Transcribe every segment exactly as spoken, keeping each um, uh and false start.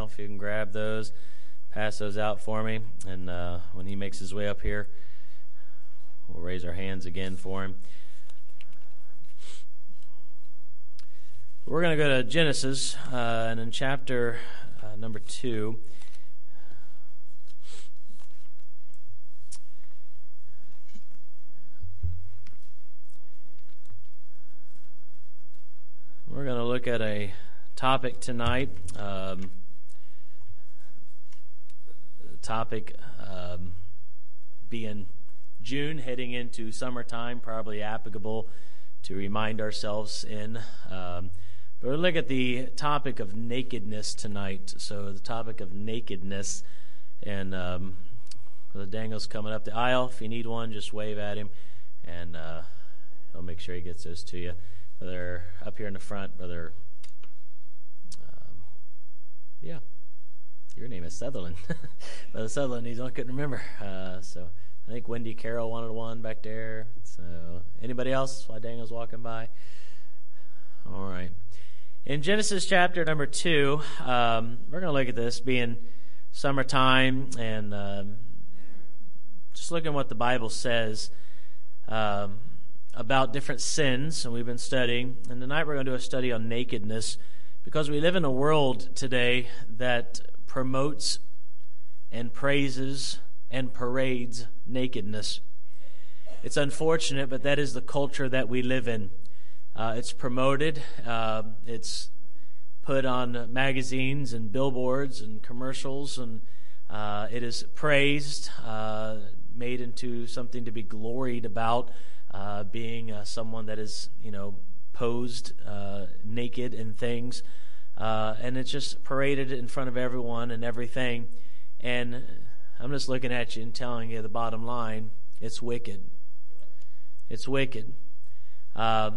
Daniel, if you can grab those, pass those out for me. And uh, when he makes his way up here, we'll raise our hands again for him. We're going to go to Genesis, uh, and in chapter uh, number two, we're going to look at a topic tonight. Um, the topic um, being June, heading into summertime, probably applicable to remind ourselves in. Um, but we'll look at the topic of nakedness tonight. So the topic of nakedness, and um, the Daniel's coming up the aisle. If you need one, just wave at him, and uh, he'll make sure he gets those to you. Brother up here in the front, Brother, um, yeah, your name is Sutherland. Brother Sutherland, he's I couldn't remember. Uh, so I think Wendy Carroll wanted one back there. So anybody else while Daniel's walking by? All right. In Genesis chapter number two, um, we're going to look at this being summertime and um, just looking at what the Bible says Um, about different sins, and we've been studying. And tonight we're going to do a study on nakedness, because we live in a world today that promotes and praises and parades nakedness. It's unfortunate, but that is the culture that we live in. Uh, it's promoted. Uh, it's put on magazines and billboards and commercials, and uh, it is praised, uh, made into something to be gloried about. Uh, being uh, someone that is, you know, posed uh, naked and things. Uh, and it's just paraded in front of everyone and everything. And I'm just looking at you and telling you the bottom line, it's wicked. It's wicked. Um,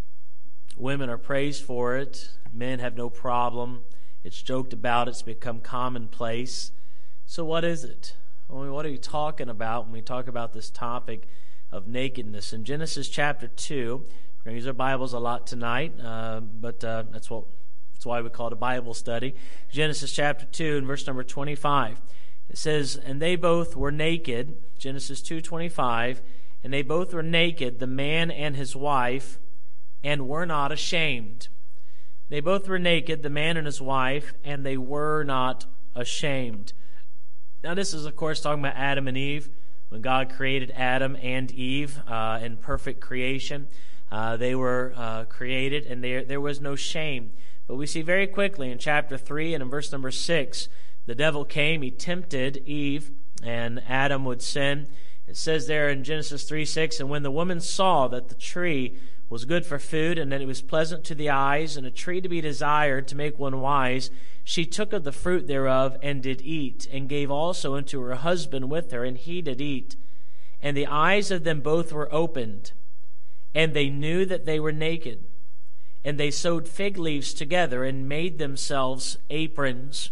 women are praised for it. Men have no problem. It's joked about. It's become commonplace. So what is it? I mean, what are you talking about when we talk about this topic of nakedness? In Genesis chapter two, we're going to use our Bibles a lot tonight, uh, but uh, that's what that's why we call it a Bible study. Genesis chapter two and verse number twenty-five. It says, "And they both were naked," Genesis two twenty-five, "and they both were naked, the man and his wife, and were not ashamed." They both were naked, the man and his wife, and they were not ashamed. Now this is, of course, talking about Adam and Eve. When God created Adam and Eve uh, in perfect creation, uh, they were uh, created, and there there was no shame. But we see very quickly in chapter three and in verse number six, the devil came, he tempted Eve, and Adam would sin. It says there in Genesis three six, "And when the woman saw that the tree was good for food, and that it was pleasant to the eyes, and a tree to be desired to make one wise, she took of the fruit thereof, and did eat, and gave also unto her husband with her, and he did eat. And the eyes of them both were opened, and they knew that they were naked. And they sewed fig leaves together, and made themselves aprons."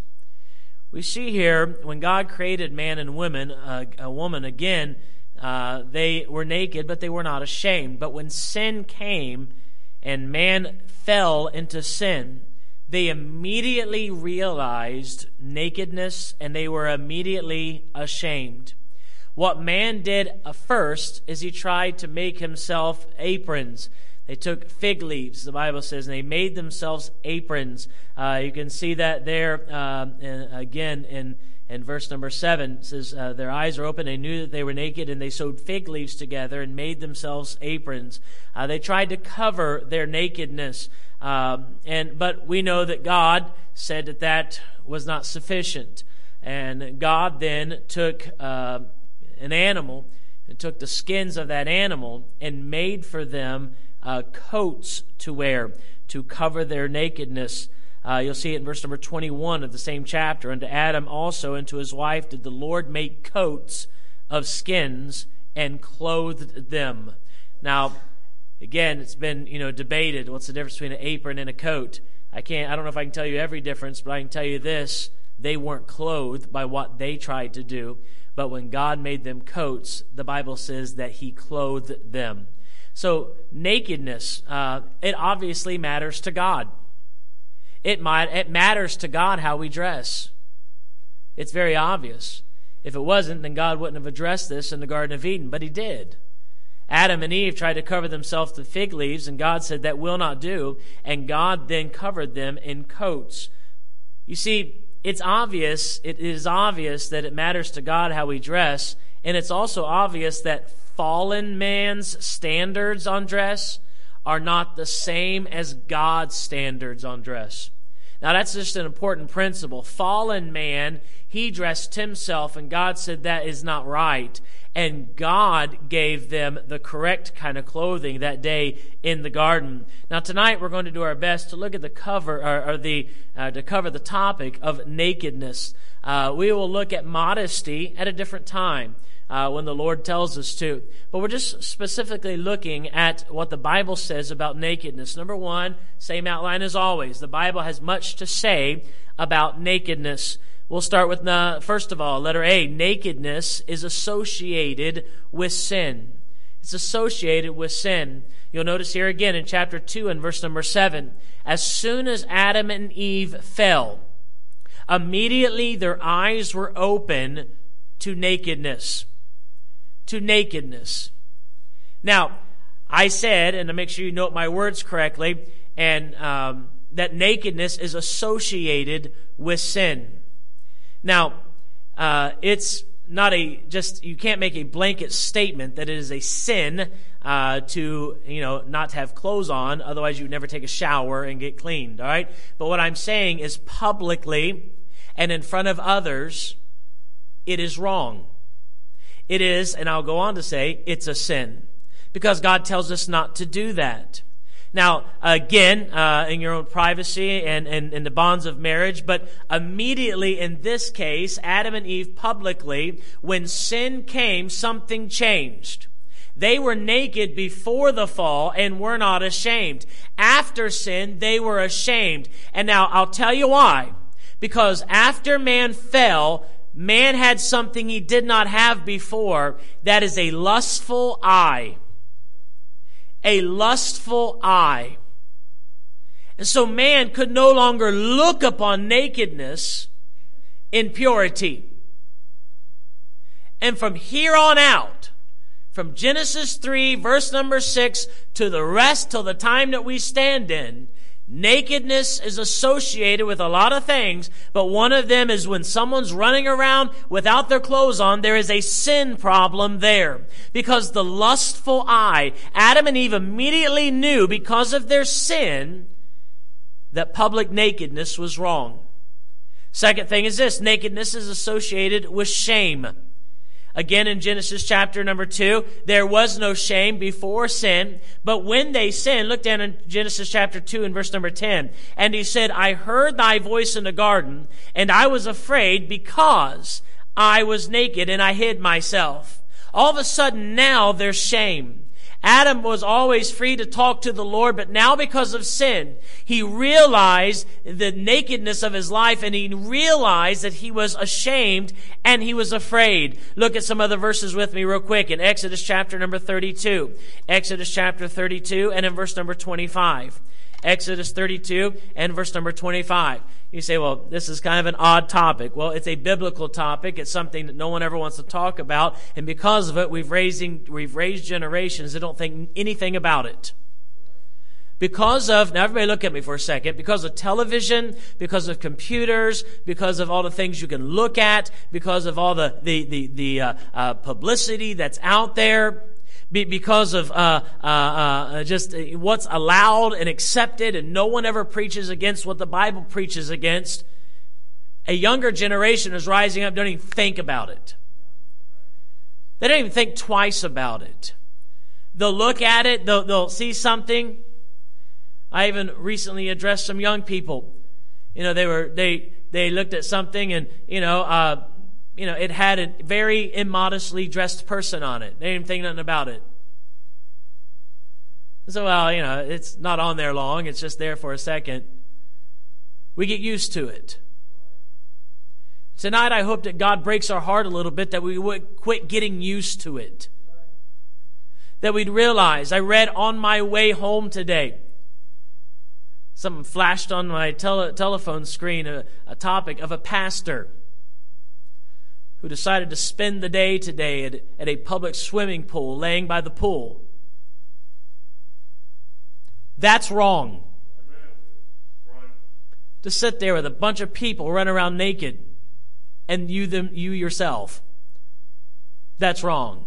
We see here, when God created man and woman, uh, a woman again, uh, they were naked, but they were not ashamed. But when sin came, and man fell into sin, they immediately realized nakedness, and they were immediately ashamed. What man did first is he tried to make himself aprons. They took fig leaves, the Bible says, and they made themselves aprons. Uh, you can see that there uh, in, again in, in verse number seven. It says, uh, their eyes are open, they knew that they were naked, and they sewed fig leaves together and made themselves aprons. Uh, they tried to cover their nakedness. Um, and but we know that God said that that was not sufficient. And God then took uh, an animal and took the skins of that animal and made for them uh, coats to wear to cover their nakedness. Uh, you'll see it in verse number twenty-one of the same chapter. "Unto Adam also and to his wife did the Lord make coats of skins and clothed them." Now, again, it's been, you know, debated. What's the difference between an apron and a coat? I can't. I don't know if I can tell you every difference, but I can tell you this: they weren't clothed by what they tried to do. But when God made them coats, the Bible says that He clothed them. So nakedness, uh, it obviously matters to God. It might, it matters to God how we dress. It's very obvious. If it wasn't, then God wouldn't have addressed this in the Garden of Eden, but he did. Adam and Eve tried to cover themselves with fig leaves, and God said that will not do, and God then covered them in coats. You see, it's obvious, it is obvious that it matters to God how we dress, and it's also obvious that fallen man's standards on dress are not the same as God's standards on dress. Now, that's just an important principle. Fallen man, he dressed himself, and God said that is not right. And God gave them the correct kind of clothing that day in the garden. Now, tonight we're going to do our best to look at the cover, or, or the uh, to cover the topic of nakedness. Uh, we will look at modesty at a different time. Uh, when the Lord tells us to. But we're just specifically looking at what the Bible says about nakedness. Number one, same outline as always. The Bible has much to say about nakedness. We'll start with, uh, first of all, letter A. Nakedness is associated with sin. It's associated with sin. You'll notice here again in chapter two and verse number seven. As soon as Adam and Eve fell, immediately their eyes were open to nakedness. To nakedness. Now, I said, and to make sure you note my words correctly, and um, that nakedness is associated with sin. Now, uh, it's not a just you can't make a blanket statement that it is a sin uh, to you know not have clothes on. Otherwise, you would never take a shower and get cleaned. All right. But what I'm saying is publicly and in front of others, it is wrong. It is, and I'll go on to say, it's a sin. Because God tells us not to do that. Now, again, uh, in your own privacy and in the bonds of marriage, but immediately in this case, Adam and Eve publicly, when sin came, something changed. They were naked before the fall and were not ashamed. After sin, they were ashamed. And now, I'll tell you why. Because after man fell, man had something he did not have before. That is a lustful eye. A lustful eye. And so man could no longer look upon nakedness in purity. And from here on out, from Genesis three, verse number six, to the rest, till the time that we stand in, nakedness is associated with a lot of things, but one of them is when someone's running around without their clothes on, there is a sin problem there. Because the lustful eye, Adam and Eve immediately knew because of their sin that public nakedness was wrong. Second thing is this, nakedness is associated with shame. Again, in Genesis chapter number two, there was no shame before sin, but when they sinned, look down in Genesis chapter two and verse number ten, and he said, I heard thy voice in the garden, and I was afraid because I was naked and I hid myself. All of a sudden now there's shame. Adam was always free to talk to the Lord, but now because of sin, he realized the nakedness of his life, and he realized that he was ashamed and he was afraid. Look at some other verses with me real quick in Exodus chapter number thirty-two. Exodus chapter thirty-two and in verse number twenty-five. Exodus thirty-two and verse number twenty-five. You say, well, this is kind of an odd topic. Well, it's a biblical topic. It's something that no one ever wants to talk about. And because of it, we've, raising, we've raised generations that don't think anything about it. Because of, now everybody look at me for a second, because of television, because of computers, because of all the things you can look at, because of all the, the, the, the uh, uh, publicity that's out there, because of uh, uh, uh, just what's allowed and accepted, and no one ever preaches against what the Bible preaches against, a younger generation is rising up, don't even think about it. They don't even think twice about it. They'll look at it, they'll, they'll see something. I even recently addressed some young people. You know, they were they they looked at something, and you know, uh, you know, it had a very immodestly dressed person on it. They didn't think nothing about it. So, well, you know, it's not on there long. It's just there for a second. We get used to it. Tonight, I hope that God breaks our heart a little bit, that we would quit getting used to it. That we'd realize, I read on my way home today, Something flashed on my tele- telephone screen, a, a topic of a pastor who decided to spend the day today at, at a public swimming pool, laying by the pool. That's wrong. To sit there with a bunch of people running around naked and you them you yourself. That's wrong.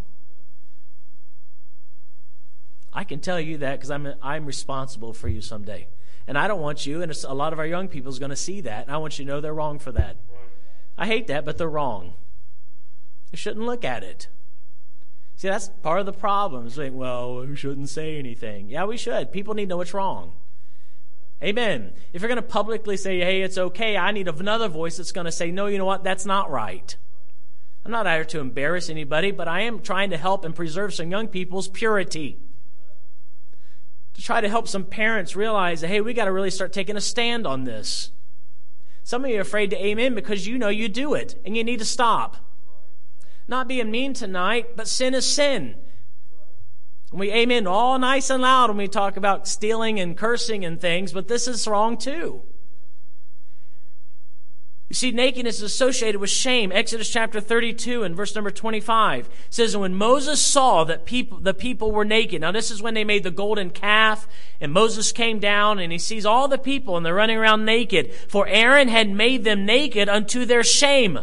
I can tell you that because I'm I'm responsible for you someday. And I don't want you, and it's, a lot of our young people is going to see that, and I want you to know they're wrong for that. I hate that, but they're wrong. You shouldn't look at it. See, that's part of the problem. It's like, well, we shouldn't say anything. Yeah, we should. People need to know what's wrong. Amen. If you're going to publicly say, hey, it's okay, I need another voice that's going to say, no, you know what, that's not right. I'm not out here to embarrass anybody, but I am trying to help and preserve some young people's purity. To try to help some parents realize that, hey, we got to really start taking a stand on this. Some of you are afraid to amen because you know you do it, and you need to stop. Not being mean tonight, but sin is sin. And we amen all nice and loud when we talk about stealing and cursing and things, but this is wrong too. You see, nakedness is associated with shame. Exodus chapter thirty-two and verse number twenty-five says, and when Moses saw that people, the people were naked. Now this is when they made the golden calf, and Moses came down and he sees all the people and they're running around naked. For Aaron had made them naked unto their shame.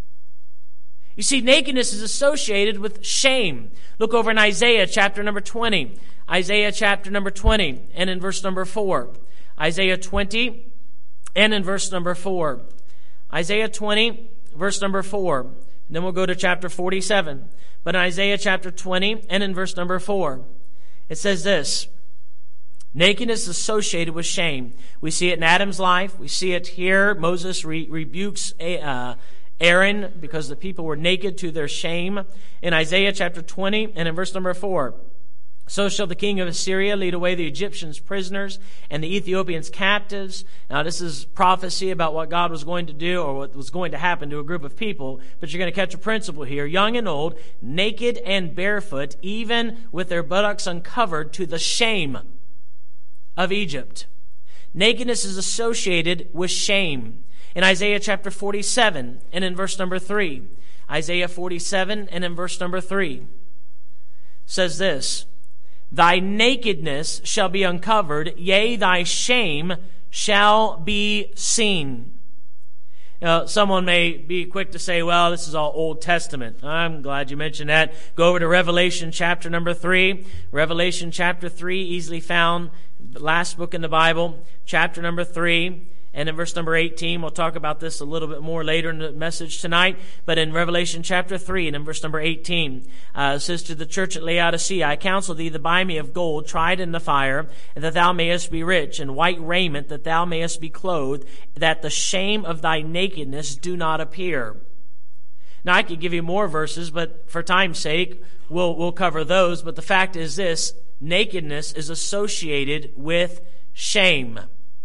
You see, nakedness is associated with shame. Look over in Isaiah chapter number twenty. Isaiah chapter number twenty and in verse number four. Isaiah twenty and in verse number four. Isaiah twenty, verse number four. And then we'll go to chapter forty-seven. But in Isaiah chapter twenty and in verse number four, it says this. Nakedness is associated with shame. We see it in Adam's life. We see it here. Moses re- rebukes uh, Aaron because the people were naked to their shame. In Isaiah chapter twenty and in verse number four. So shall the king of Assyria lead away the Egyptians prisoners and the Ethiopians captives. Now this is prophecy about what God was going to do or what was going to happen to a group of people. But you're going to catch a principle here. Young and old, naked and barefoot, even with their buttocks uncovered, to the shame of Egypt. Nakedness is associated with shame. In Isaiah chapter forty-seven and in verse number three. Isaiah forty-seven and in verse number three says this. Thy nakedness shall be uncovered, yea, thy shame shall be seen. Now, someone may be quick to say, well, this is all Old Testament. I'm glad you mentioned that. Go over to Revelation chapter number three. Revelation chapter three, easily found, the last book in the Bible, chapter number three. And in verse number eighteen, we'll talk about this a little bit more later in the message tonight. But in Revelation chapter three and in verse number eighteen, uh, it says to the church at Laodicea, I counsel thee to buy me of gold tried in the fire, and that thou mayest be rich, and white raiment, that thou mayest be clothed, that the shame of thy nakedness do not appear. Now I could give you more verses, but for time's sake, we'll, we'll cover those. But the fact is this, nakedness is associated with shame.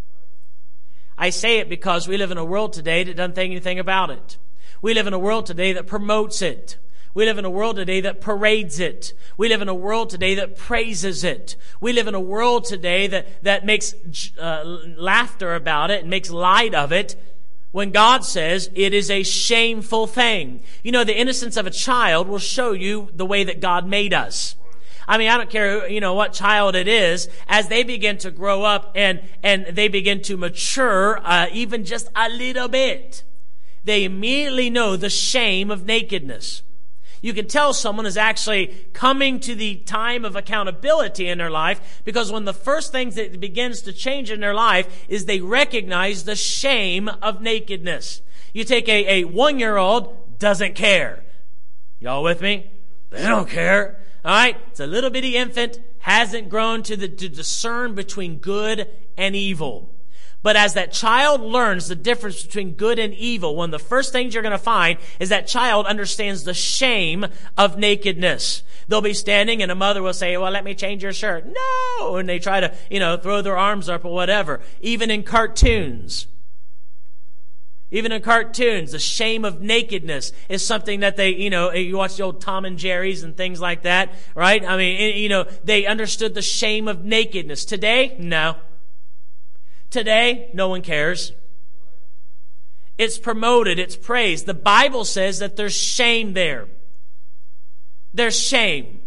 I say it because we live in a world today that doesn't think anything about it. We live in a world today that promotes it. We live in a world today that parades it. We live in a world today that praises it. We live in a world today that, that makes uh, laughter about it and makes light of it when God says it is a shameful thing. You know, the innocence of a child will show you the way that God made us. I mean, I don't care, you know, what child it is, as they begin to grow up and, and they begin to mature, uh, even just a little bit, they immediately know the shame of nakedness. You can tell someone is actually coming to the time of accountability in their life because when the first things that begins to change in their life is they recognize the shame of nakedness. You take a, a one-year-old, doesn't care. Y'all with me? They don't care. All right, it's a little bitty infant, hasn't grown to, the, to discern between good and evil. But as that child learns the difference between good and evil, one of the first things you're going to find is that child understands the shame of nakedness. They'll be standing and a mother will say, well, let me change your shirt. No! And they try to, you know, throw their arms up or whatever. Even in cartoons. Even in cartoons, the shame of nakedness is something that they, you know, you watch the old Tom and Jerry's and things like that, right? I mean, you know, they understood the shame of nakedness. Today, no. Today, no one cares. It's promoted, it's praised. The Bible says that there's shame there. There's shame.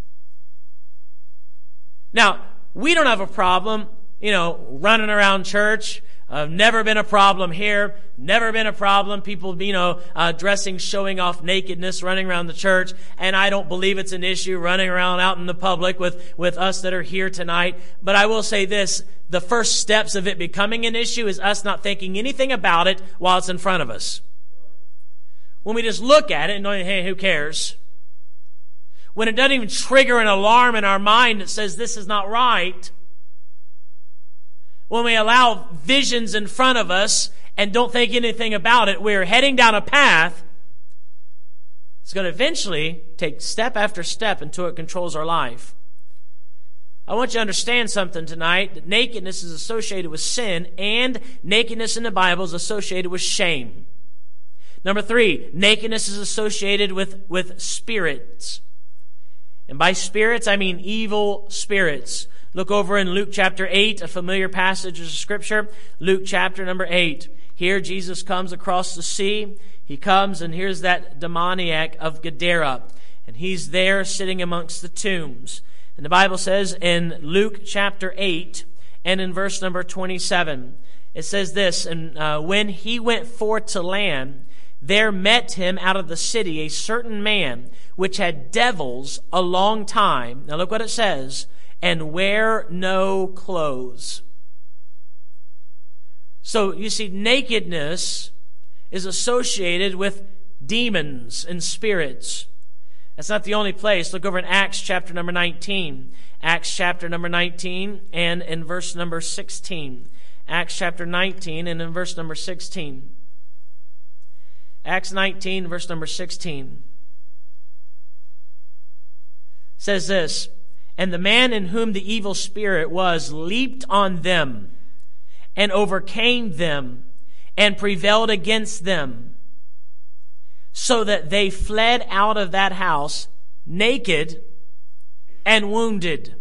Now, we don't have a problem, you know, running around church. Uh, never been a problem here. Never been a problem. People, you know, uh, dressing, showing off nakedness, running around the church. And I don't believe it's an issue running around out in the public with, with us that are here tonight. But I will say this. The first steps of it becoming an issue is us not thinking anything about it while it's in front of us. When we just look at it and know, hey, who cares? When it doesn't even trigger an alarm in our mind that says this is not right. When we allow visions in front of us and don't think anything about it, we're heading down a path. It's going to eventually take step after step until it controls our life. I want you to understand something tonight, that nakedness is associated with sin, and nakedness in the Bible is associated with shame. Number three, nakedness is associated with, with spirits. And by spirits, I mean evil spirits. Look over in Luke chapter eight, a familiar passage of Scripture. Luke chapter number eight. Here Jesus comes across the sea. He comes, and here's that demoniac of Gadara. And he's there sitting amongst the tombs. And the Bible says in Luke chapter eight and in verse number twenty-seven, it says this, and uh, when he went forth to land, there met him out of the city a certain man which had devils a long time. Now look what it says, and wear no clothes. So you see, nakedness is associated with demons and spirits. That's not the only place. Look over in Acts chapter number nineteen. Acts chapter number nineteen and in verse number sixteen. Acts chapter nineteen and in verse number sixteen. Acts nineteen, verse number sixteen. Says this, and the man in whom the evil spirit was leaped on them and overcame them and prevailed against them, so that they fled out of that house naked and wounded.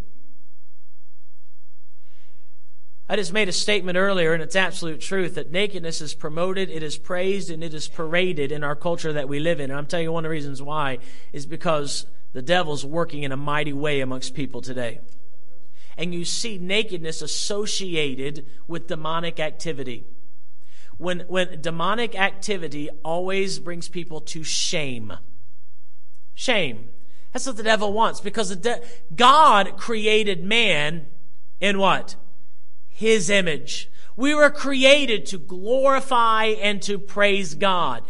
I just made a statement earlier, and it's absolute truth, that nakedness is promoted, it is praised, and it is paraded in our culture that we live in. And I'm telling you one of the reasons why is because the devil's working in a mighty way amongst people today. And you see nakedness associated with demonic activity. When, when demonic activity always brings people to shame. Shame. That's what the devil wants, because the de- God created man in what? His image. We were created to glorify and to praise God.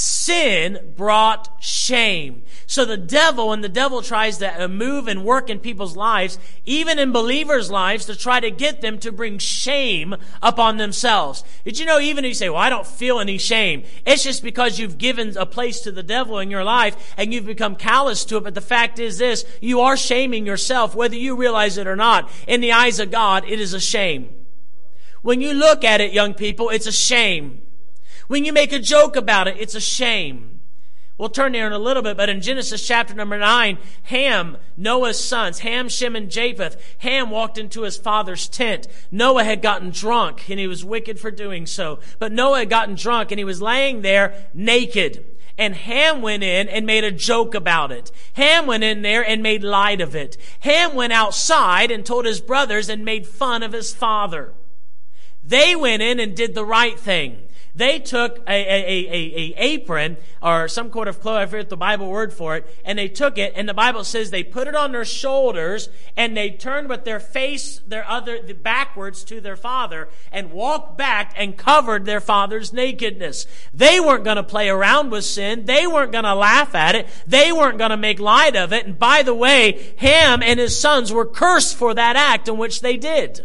Sin brought shame. So the devil, and the devil tries to move and work in people's lives, even in believers' lives, to try to get them to bring shame upon themselves. Did you know, even if you say, well, I don't feel any shame, it's just because you've given a place to the devil in your life and you've become callous to it. But the fact is this, you are shaming yourself, whether you realize it or not. In the eyes of God, it is a shame. When you look at it, young people, it's a shame. When you make a joke about it, it's a shame. We'll turn there in a little bit, but in Genesis chapter number nine, Ham, Noah's sons, Ham, Shem, and Japheth, Ham walked into his father's tent. Noah had gotten drunk, and he was wicked for doing so. But Noah had gotten drunk, and he was laying there naked. And Ham went in and made a joke about it. Ham went in there and made light of it. Ham went outside and told his brothers and made fun of his father. They went in and did the right thing. They took a, a, a, a apron or some sort of cloth, I forget the Bible word for it, and they took it, and the Bible says they put it on their shoulders, and they turned with their face their other backwards to their father and walked back and covered their father's nakedness. They weren't going to play around with sin. They weren't going to laugh at it. They weren't going to make light of it. And by the way, Ham and his sons were cursed for that act in which they did.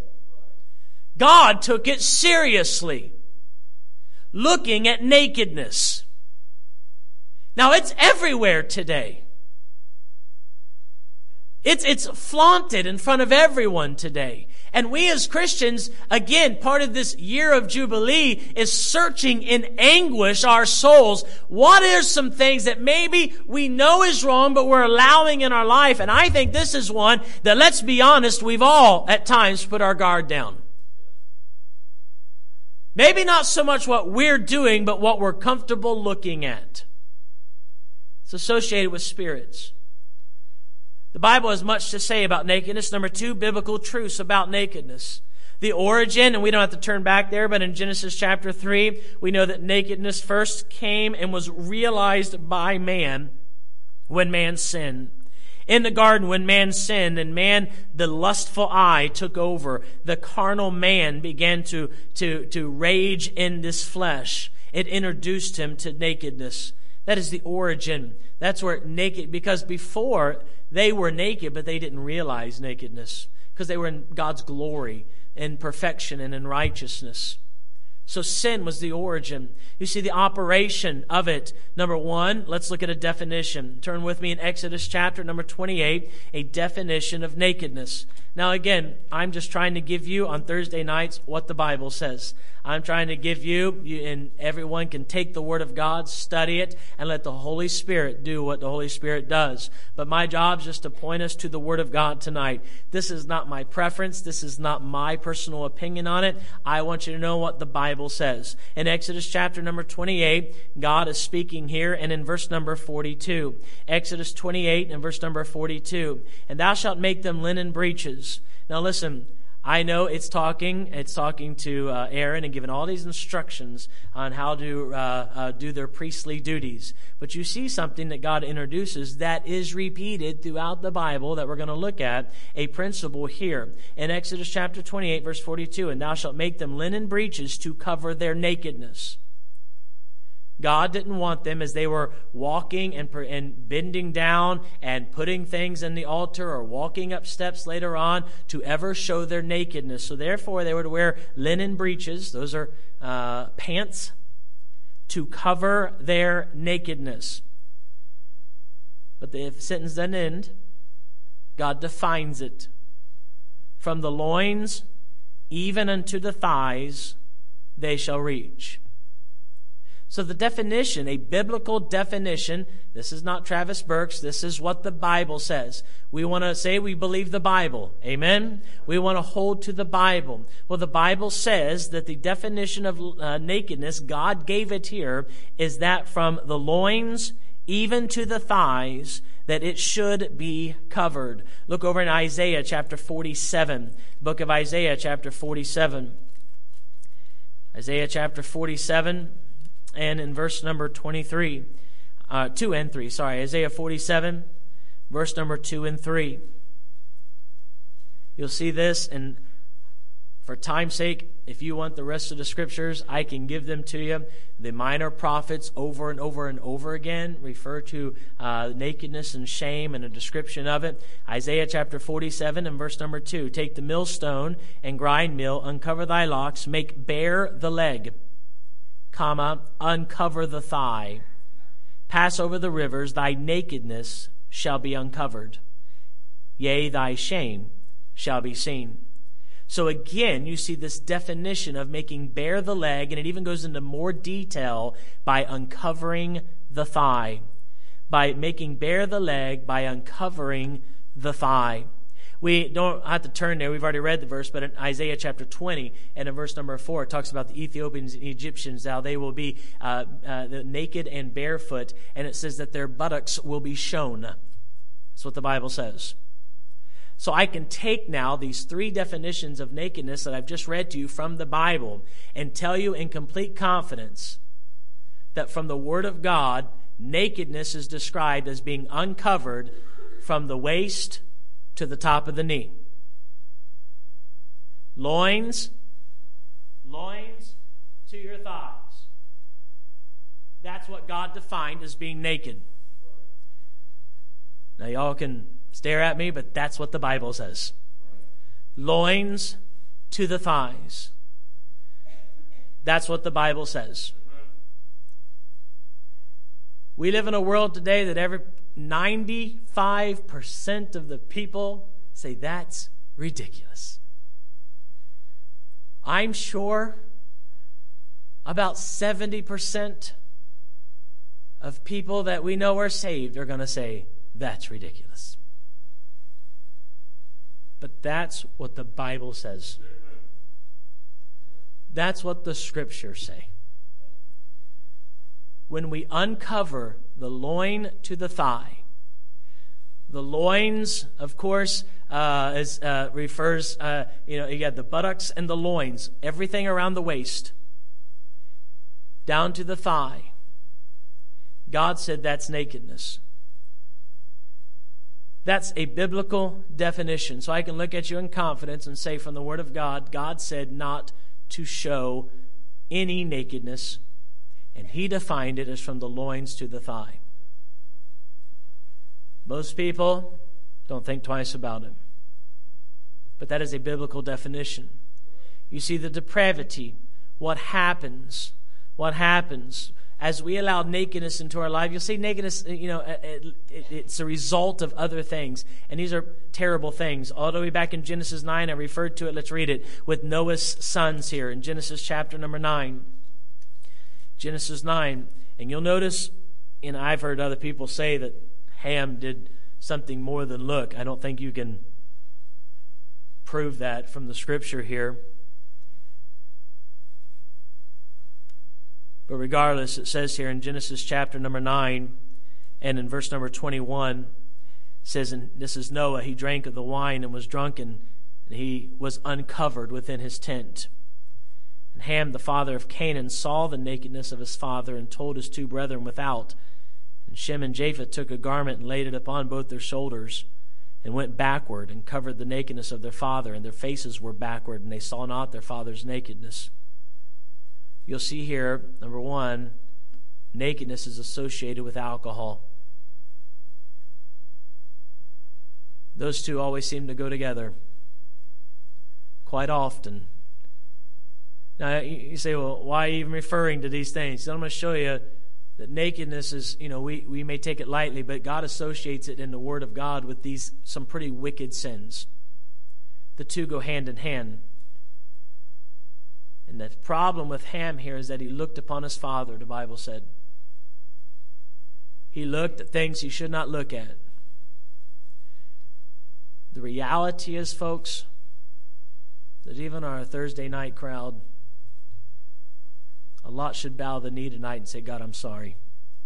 God took it seriously. Looking at nakedness. Now, it's everywhere today. It's, it's flaunted in front of everyone today. And we as Christians, again, part of this year of Jubilee is searching in anguish our souls. What are some things that maybe we know is wrong, but we're allowing in our life? And I think this is one that, let's be honest, we've all at times put our guard down. Maybe not so much what we're doing, but what we're comfortable looking at. It's associated with spirits. The Bible has much to say about nakedness. Number two, biblical truths about nakedness. The origin, and we don't have to turn back there, but in Genesis chapter three, we know that nakedness first came and was realized by man when man sinned. In the garden, when man sinned and man, the lustful eye took over, the carnal man began to, to, to rage in this flesh. It introduced him to nakedness. That is the origin. That's where naked, because before they were naked, but they didn't realize nakedness because they were in God's glory, in perfection, and in righteousness. So sin was the origin. You see the operation of it. Number one, let's look at a definition. Turn with me in Exodus chapter number twenty-eight, a definition of nakedness. Now again, I'm just trying to give you on Thursday nights what the Bible says. I'm trying to give you, you, and everyone can take the Word of God, study it, and let the Holy Spirit do what the Holy Spirit does. But my job is just to point us to the Word of God tonight. This is not my preference. This is not my personal opinion on it. I want you to know what the Bible says. In Exodus chapter number twenty-eight, God is speaking here, and in verse number forty-two. Exodus twenty-eight and verse number forty-two. And thou shalt make them linen breeches. Now listen, I know it's talking, it's talking to uh, Aaron and giving all these instructions on how to uh, uh, do their priestly duties. But you see something that God introduces that is repeated throughout the Bible that we're going to look at, a principle here. In Exodus chapter twenty-eight, verse forty-two, and thou shalt make them linen breeches to cover their nakedness. God didn't want them as they were walking and, and bending down and putting things in the altar or walking up steps later on to ever show their nakedness. So therefore they were to wear linen breeches, those are uh, pants, to cover their nakedness. But the sentence doesn't end. God defines it. From the loins even unto the thighs they shall reach. So the definition, a biblical definition, this is not Travis Burke's, this is what the Bible says. We want to say we believe the Bible. Amen? We want to hold to the Bible. Well, the Bible says that the definition of uh, nakedness, God gave it here, is that from the loins even to the thighs, that it should be covered. Look over in Isaiah chapter forty-seven, book of Isaiah chapter forty-seven. Isaiah chapter forty-seven. And in verse number twenty-three, uh, two and three, sorry, Isaiah forty-seven, verse number two and three. You'll see this, and for time's sake, if you want the rest of the scriptures, I can give them to you. The minor prophets over and over and over again refer to uh, nakedness and shame and a description of it. Isaiah chapter forty-seven and verse number two. Take the millstone and grind meal, uncover thy locks, make bare the leg, comma, uncover the thigh. Pass over the rivers, thy nakedness shall be uncovered. Yea, thy shame shall be seen. So again, you see this definition of making bare the leg, and it even goes into more detail by uncovering the thigh. By making bare the leg, by uncovering the thigh. We don't have to turn there. We've already read the verse, but in Isaiah chapter twenty and in verse number four, it talks about the Ethiopians and Egyptians, how they will be uh, uh, naked and barefoot, and it says that their buttocks will be shown. That's what the Bible says. So I can take now these three definitions of nakedness that I've just read to you from the Bible and tell you in complete confidence that from the Word of God, nakedness is described as being uncovered from the waist to the top of the knee. Loins, loins to your thighs. That's what God defined as being naked. Now y'all can stare at me, but that's what the Bible says. Loins to the thighs. That's what the Bible says. We live in a world today that every ninety-five percent of the people say that's ridiculous. I'm sure about seventy percent of people that we know are saved are going to say that's ridiculous. But that's what the Bible says. That's what the Scriptures say. When we uncover the loin to the thigh, the loins, of course, uh, is, uh, refers, uh, you know, you got the buttocks and the loins, everything around the waist, down to the thigh. God said that's nakedness. That's a biblical definition. So I can look at you in confidence and say from the Word of God, God said not to show any nakedness, and He defined it as from the loins to the thigh. Most people don't think twice about it. But that is a biblical definition. You see the depravity, what happens, what happens as we allow nakedness into our life. You'll see nakedness, you know, it, it, it's a result of other things. And these are terrible things. All the way back in Genesis nine, I referred to it. Let's read it with Noah's sons here in Genesis chapter number nine. Genesis nine. And you'll notice, and I've heard other people say that Ham did something more than look. I don't think you can prove that from the Scripture here. But regardless, it says here in Genesis chapter number nine and in verse number twenty-one, it says, and this is Noah, he drank of the wine and was drunken, and he was uncovered within his tent. And Ham, the father of Canaan, saw the nakedness of his father and told his two brethren without. And Shem and Japheth took a garment and laid it upon both their shoulders and went backward and covered the nakedness of their father, and their faces were backward, and they saw not their father's nakedness. You'll see here, number one, nakedness is associated with alcohol. Those two always seem to go together quite often. Now, you say, well, why are you even referring to these things? So I'm going to show you that nakedness is, you know, we, we may take it lightly, but God associates it in the Word of God with these, some pretty wicked sins. The two go hand in hand. And the problem with Ham here is that he looked upon his father, the Bible said. He looked at things he should not look at. The reality is, folks, that even our Thursday night crowd, a lot should bow the knee tonight and say, God, I'm sorry.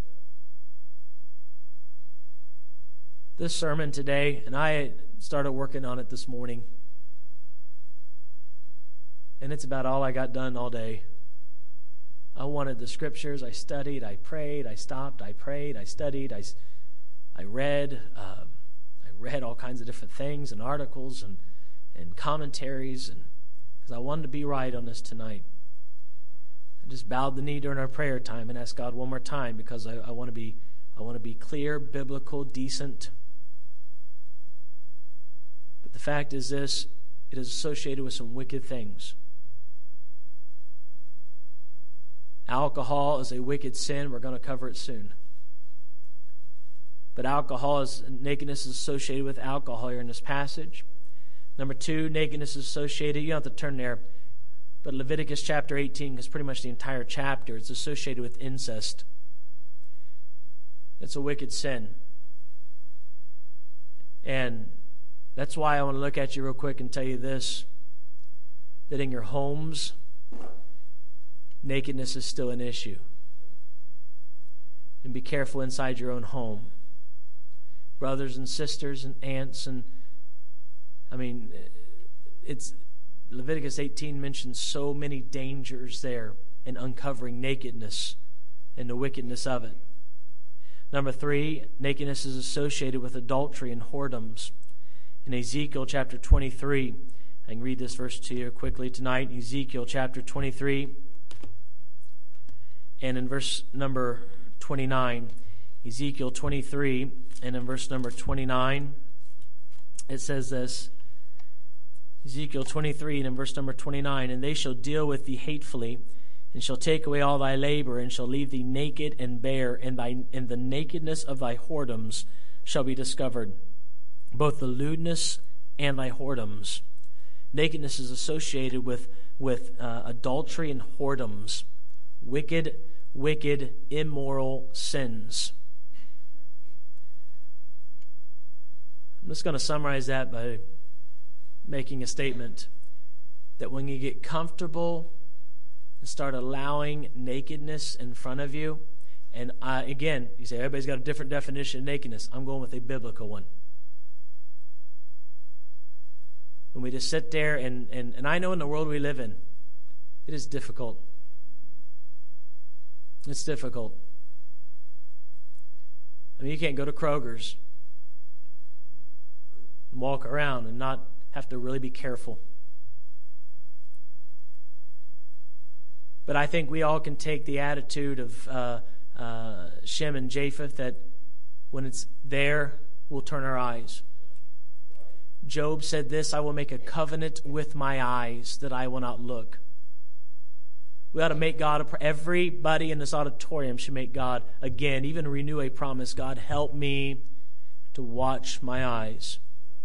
This sermon today, and I started working on it this morning, and it's about all I got done all day. I wanted the Scriptures. I studied. I prayed. I stopped. I prayed. I studied. I, I read. Uh, I read all kinds of different things and articles and, and commentaries, and because I wanted to be right on this tonight. I just bowed the knee during our prayer time and asked God one more time because I, I want to be I want to be clear, biblical, decent. But the fact is this: it is associated with some wicked things. Alcohol is a wicked sin. We're going to cover it soon. But alcohol is, nakedness is associated with alcohol here in this passage. Number two, nakedness is associated, you don't have to turn there, but Leviticus chapter eighteen, because pretty much the entire chapter, it's associated with incest. It's a wicked sin. And that's why I want to look at you real quick and tell you this, that in your homes, nakedness is still an issue. And be careful inside your own home. Brothers and sisters and aunts, and I mean, it's Leviticus eighteen mentions so many dangers there in uncovering nakedness and the wickedness of it. Number three, nakedness is associated with adultery and whoredoms. In Ezekiel chapter twenty-three, I can read this verse to you quickly tonight. Ezekiel chapter twenty-three. And in verse number twenty-nine, Ezekiel twenty-three, and in verse number twenty-nine, it says this, Ezekiel twenty-three, and in verse number twenty-nine, and they shall deal with thee hatefully, and shall take away all thy labor, and shall leave thee naked and bare, and, thy, and the nakedness of thy whoredoms shall be discovered, both the lewdness and thy whoredoms. Nakedness is associated with, with uh, adultery and whoredoms. Wicked, wicked, immoral sins. I'm just going to summarize that by making a statement that when you get comfortable and start allowing nakedness in front of you. And I, again, you say, everybody's got a different definition of nakedness. I'm going with a biblical one. When we just sit there, and, and, and I know in the world we live in, it is difficult. It's difficult. I mean, you can't go to Kroger's and walk around and not have to really be careful. But I think we all can take the attitude of uh, uh, Shem and Japheth that when it's there, we'll turn our eyes. Job said this, I will make a covenant with my eyes that I will not look. We ought to make God, a, everybody in this auditorium should make God, again, even renew a promise. God, help me to watch my eyes.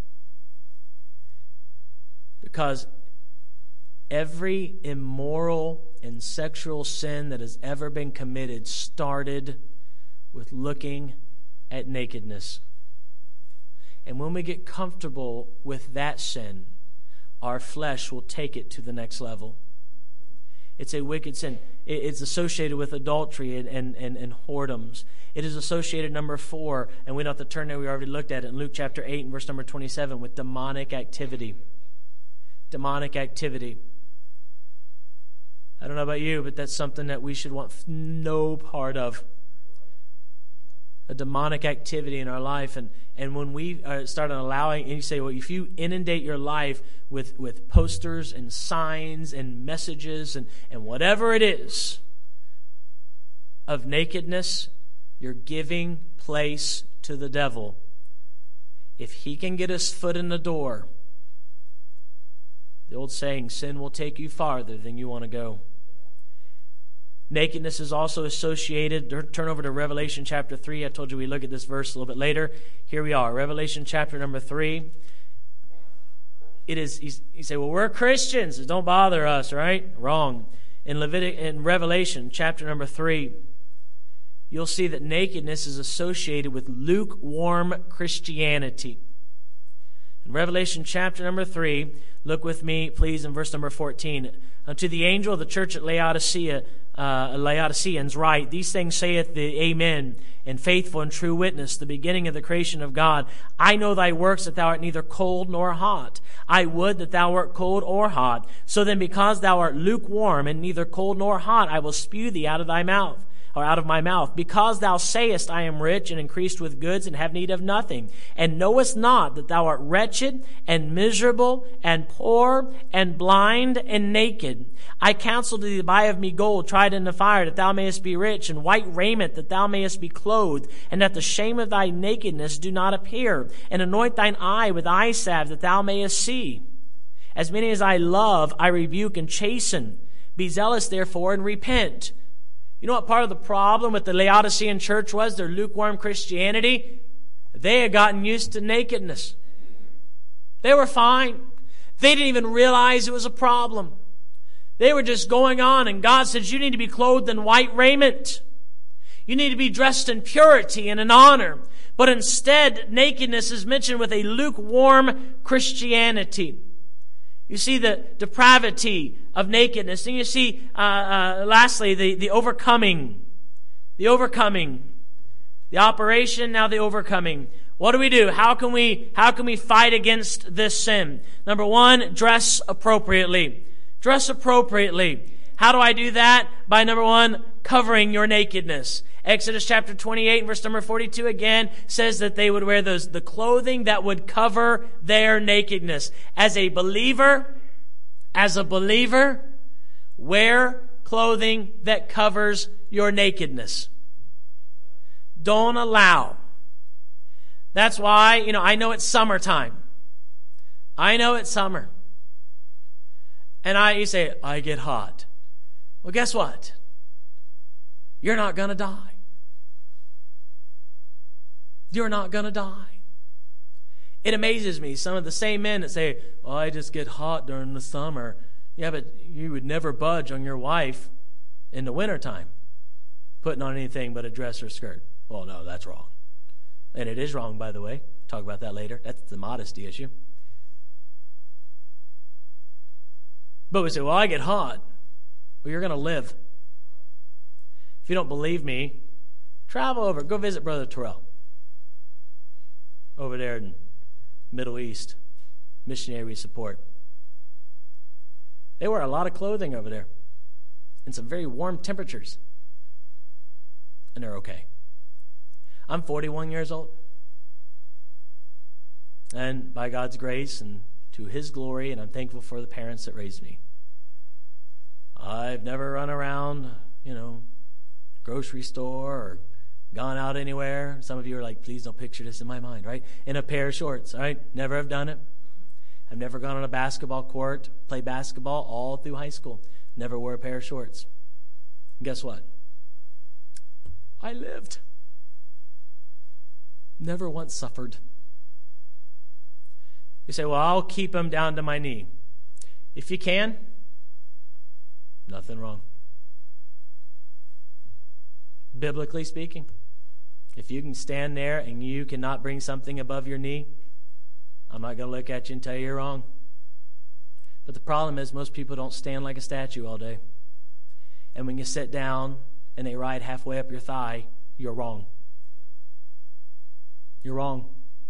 Because every immoral and sexual sin that has ever been committed started with looking at nakedness. And when we get comfortable with that sin, our flesh will take it to the next level. It's a wicked sin. It's associated with adultery and, and, and, and whoredoms. It is associated, number four, and we don't have to turn there, we already looked at it in Luke chapter eight and verse number twenty-seven, with demonic activity. Demonic activity. I don't know about you, but that's something that we should want no part of. A demonic activity in our life. And, and when we uh, start allowing, and you say, well, if you inundate your life with, with posters and signs and messages and, and whatever it is of nakedness, you're giving place to the devil. If he can get his foot in the door, the old saying, sin will take you farther than you want to go. Nakedness is also associated. Turn over to Revelation chapter three. I told you we look at this verse a little bit later. Here we are, Revelation chapter number three. It is, you say, well, we're Christians. Don't bother us, right? Wrong. In Levitic, in Revelation chapter number three, you'll see that nakedness is associated with lukewarm Christianity. In Revelation chapter number three, look with me, please, in verse number fourteen. Unto the angel of the church at Laodicea, uh, Laodiceans write, These things saith the Amen, and faithful and true witness, the beginning of the creation of God. I know thy works, that thou art neither cold nor hot. I would that thou wert cold or hot. So then, because thou art lukewarm, and neither cold nor hot, I will spew thee out of thy mouth. Or out of my mouth, because thou sayest, I am rich and increased with goods and have need of nothing, and knowest not that thou art wretched and miserable and poor and blind and naked. I counsel thee to buy of me gold tried in the fire, that thou mayest be rich, and white raiment, that thou mayest be clothed, and that the shame of thy nakedness do not appear, and anoint thine eye with eye salve, that thou mayest see. As many as I love, I rebuke and chasten. Be zealous, therefore, and repent. You know what part of the problem with the Laodicean church was? Their lukewarm Christianity. They had gotten used to nakedness. They were fine. They didn't even realize it was a problem. They were just going on, and God says, you need to be clothed in white raiment. You need to be dressed in purity and in honor. But instead, nakedness is mentioned with a lukewarm Christianity. You see the depravity of nakedness. And you see, uh, uh, lastly, the, the overcoming. The overcoming. The operation, now the overcoming. What do we do? How can we, how can we fight against this sin? Number one, dress appropriately. Dress appropriately. How do I do that? By, number one, covering your nakedness. Exodus chapter twenty-eight, verse number forty-two again says that they would wear those the clothing that would cover their nakedness. As a believer, as a believer, wear clothing that covers your nakedness. Don't allow. That's why, you know, I know it's summertime. I know it's summer. And I, you say, I get hot. Well, guess what? You're not going to die. You're not going to die. It amazes me, some of the same men that say, well, I just get hot during the summer. Yeah, but you would never budge on your wife in the wintertime, putting on anything but a dress or skirt. Well, no, that's wrong. And it is wrong, by the way. Talk about that later. That's the modesty issue. But we say, well, I get hot. Well, you're going to live. If you don't believe me, travel over. Go visit Brother Terrell over there in Middle East, missionary support. They wear a lot of clothing over there in some very warm temperatures, and they're okay. I'm forty-one years old, and by God's grace and to His glory, and I'm thankful for the parents that raised me, I've never run around, you know, grocery store or gone out anywhere. Some of you are like, please don't picture this in my mind, right? In a pair of shorts, all right? Never have done it. I've never gone on a basketball court, played basketball all through high school. Never wore a pair of shorts. And guess what? I lived. Never once suffered. You say, well, I'll keep them down to my knee. If you can, nothing wrong. Biblically speaking, if you can stand there and you cannot bring something above your knee, I'm not going to look at you and tell you you're wrong. But the problem is most people don't stand like a statue all day. And when you sit down and they ride halfway up your thigh, you're wrong. You're wrong.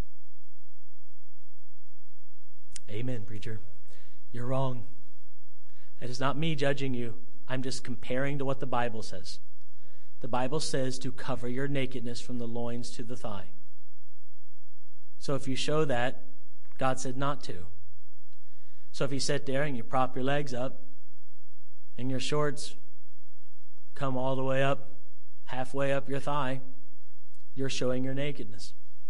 Amen, preacher. You're wrong. It is not me judging you. I'm just comparing to what the Bible says. The Bible says to cover your nakedness from the loins to the thigh. So if you show that, God said not to. So if you sit there and you prop your legs up and your shorts come all the way up, halfway up your thigh, you're showing your nakedness.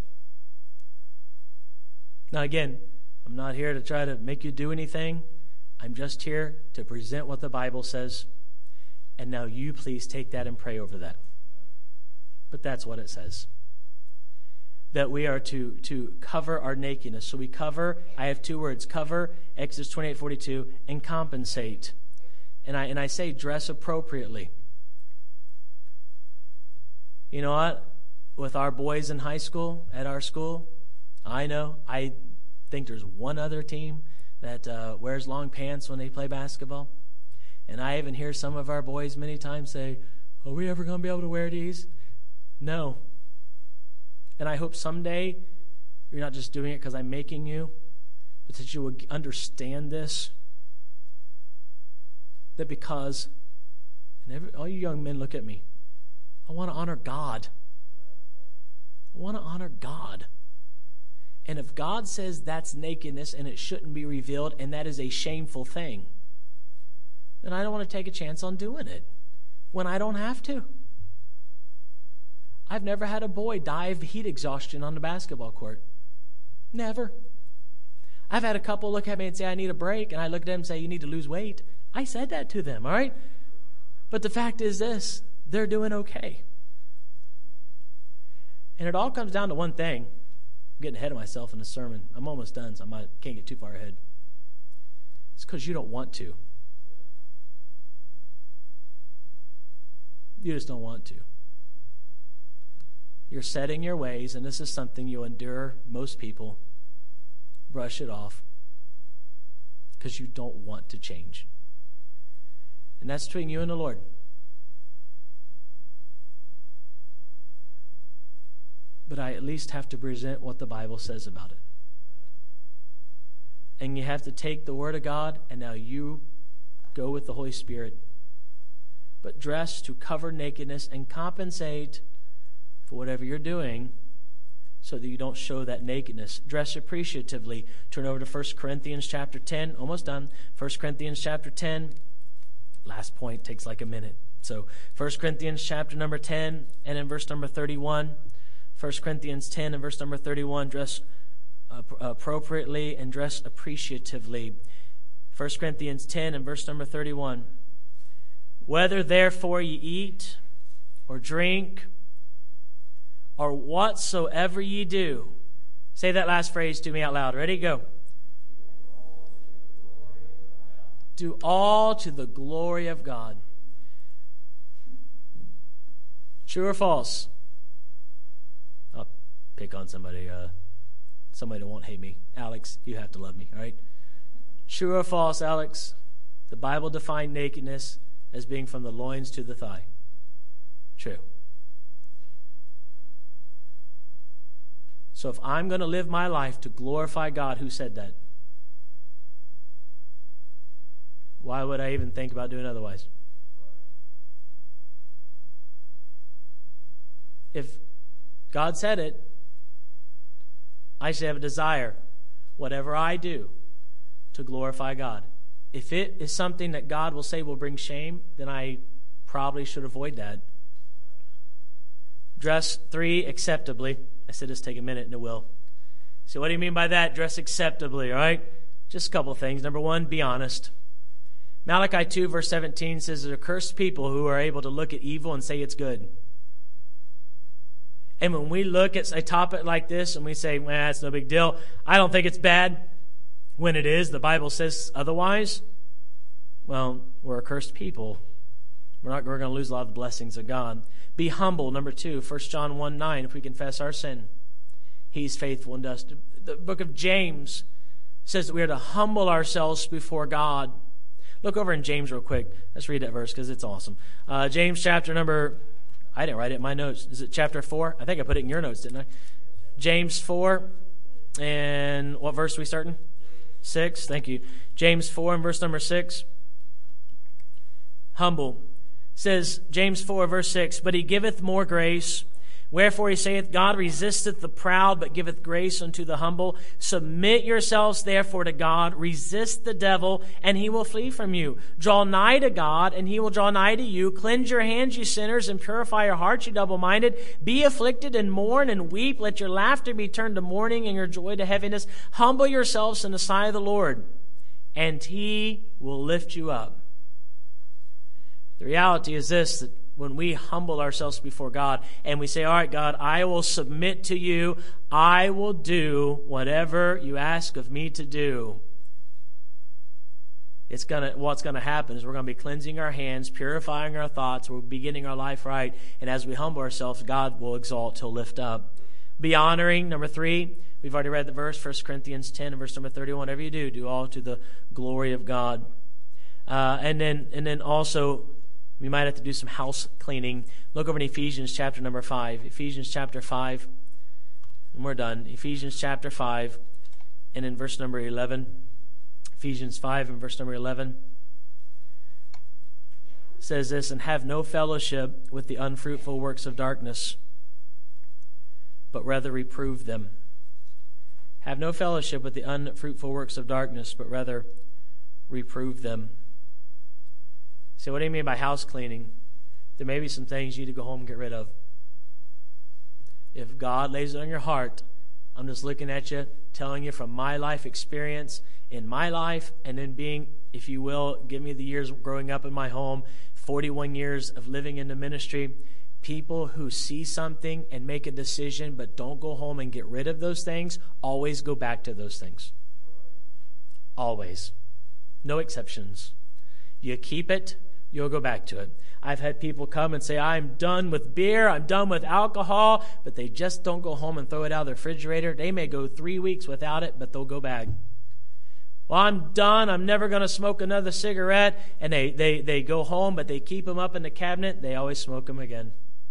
Now again, I'm not here to try to make you do anything. I'm just here to present what the Bible says. And now you please take that and pray over that. But that's what it says. That we are to, to cover our nakedness. So we cover, I have two words, cover, Exodus twenty-eight forty-two, and compensate. And I and I say dress appropriately. You know what? With our boys in high school, at our school, I know, I think there's one other team that uh, wears long pants when they play basketball. And I even hear some of our boys many times say, are we ever going to be able to wear these? No. And I hope someday you're not just doing it because I'm making you, but that you will understand this. That because, and every, all you young men look at me, I want to honor God. I want to honor God. And if God says that's nakedness and it shouldn't be revealed and that is a shameful thing, then I don't want to take a chance on doing it when I don't have to. I've never had a boy die of heat exhaustion on the basketball court. Never. I've had a couple look at me and say, I need a break. And I look at them and say, you need to lose weight. I said that to them, all right? But the fact is this, they're doing okay. And it all comes down to one thing. I'm getting ahead of myself in the sermon. I'm almost done, so I might, can't get too far ahead. It's because you don't want to. You just don't want to. You're setting your ways, and this is something you endure. Most people brush it off because you don't want to change. And that's between you and the Lord. But I at least have to present what the Bible says about it. And you have to take the Word of God, and now you go with the Holy Spirit. But dress to cover nakedness and compensate for whatever you're doing so that you don't show that nakedness. Dress appreciatively. Turn over to First Corinthians chapter ten. Almost done. First Corinthians chapter ten. Last point takes like a minute. So First Corinthians chapter number ten and in verse number thirty-one. First Corinthians ten and verse number thirty-one. Dress appropriately and dress appreciatively. First Corinthians ten and verse number thirty-one. Whether therefore ye eat or drink or whatsoever ye do. Say that last phrase to me out loud. Ready? Go. Do all to the glory of God. True or false? I'll pick on somebody. Uh, somebody that won't hate me. Alex, you have to love me, all right? True or false, Alex? The Bible defined nakedness as being from the loins to the thigh. True. So if I'm going to live my life to glorify God, who said that? Why would I even think about doing otherwise? If God said it, I should have a desire, whatever I do, to glorify God. If it is something that God will say will bring shame, then I probably should avoid that. Dress three acceptably. I said just take a minute and it will. So what do you mean by that? Dress acceptably, all right? Just a couple of things. Number one, be honest. Malachi two verse seventeen says, "There are cursed people who are able to look at evil and say it's good." And when we look at a topic like this and we say, well, it's no big deal, I don't think it's bad. When it is, the Bible says otherwise. Well, we're a cursed people. We're not. We're going to lose a lot of the blessings of God. Be humble. Number two, First John one nine. If we confess our sin, He's faithful and just. The book of James says that we are to humble ourselves before God. Look over in James real quick. Let's read that verse because it's awesome. Uh, James chapter number. I didn't write it in my notes. Is it chapter four? I think I put it in your notes, didn't I? James four. And what verse are we starting? Six. Thank you. James four and verse number six. Humble. Says James four verse six, "But he giveth more grace. Wherefore he saith, God resisteth the proud, but giveth grace unto the humble. Submit yourselves therefore to God. Resist the devil, and he will flee from you. Draw nigh to God, and he will draw nigh to you. Cleanse your hands, you sinners, and purify your hearts, you double-minded. Be afflicted and mourn and weep. Let your laughter be turned to mourning and your joy to heaviness. Humble yourselves in the sight of the Lord, and he will lift you up." The reality is this, that when we humble ourselves before God and we say, all right, God, I will submit to you. I will do whatever you ask of me to do. It's gonna, what's going to happen is we're going to be cleansing our hands, purifying our thoughts. We'll be getting our life right. And as we humble ourselves, God will exalt, He'll lift up. Be honoring. Number three, we've already read the verse, First Corinthians ten and verse number thirty-one. Whatever you do, do all to the glory of God. Uh, and then, and then also, we might have to do some house cleaning. Look over in Ephesians chapter number five. Ephesians chapter five. And we're done. Ephesians chapter five. And in verse number eleven. Ephesians five and verse number eleven. Says this, "And have no fellowship with the unfruitful works of darkness, but rather reprove them." Have no fellowship with the unfruitful works of darkness, but rather reprove them. So what do you mean by house cleaning? There may be some things you need to go home and get rid of. If God lays it on your heart, I'm just looking at you, telling you from my life experience in my life, and then being, if you will, give me the years growing up in my home, forty-one years of living in the ministry. People who see something and make a decision but don't go home and get rid of those things, always go back to those things. Always. No exceptions. You keep it, you'll go back to it. I've had people come and say, I'm done with beer, I'm done with alcohol, but they just don't go home and throw it out of the refrigerator. They may go three weeks without it, but they'll go back. Well, I'm done, I'm never going to smoke another cigarette. And they, they, they go home, but they keep them up in the cabinet. They always smoke them again.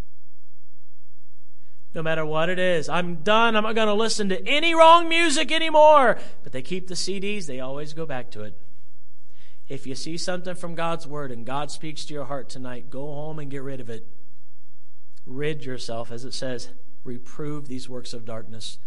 No matter what it is. I'm done, I'm not going to listen to any wrong music anymore. But they keep the C Ds, they always go back to it. If you see something from God's Word and God speaks to your heart tonight, go home and get rid of it. Rid yourself, as it says, reprove these works of darkness.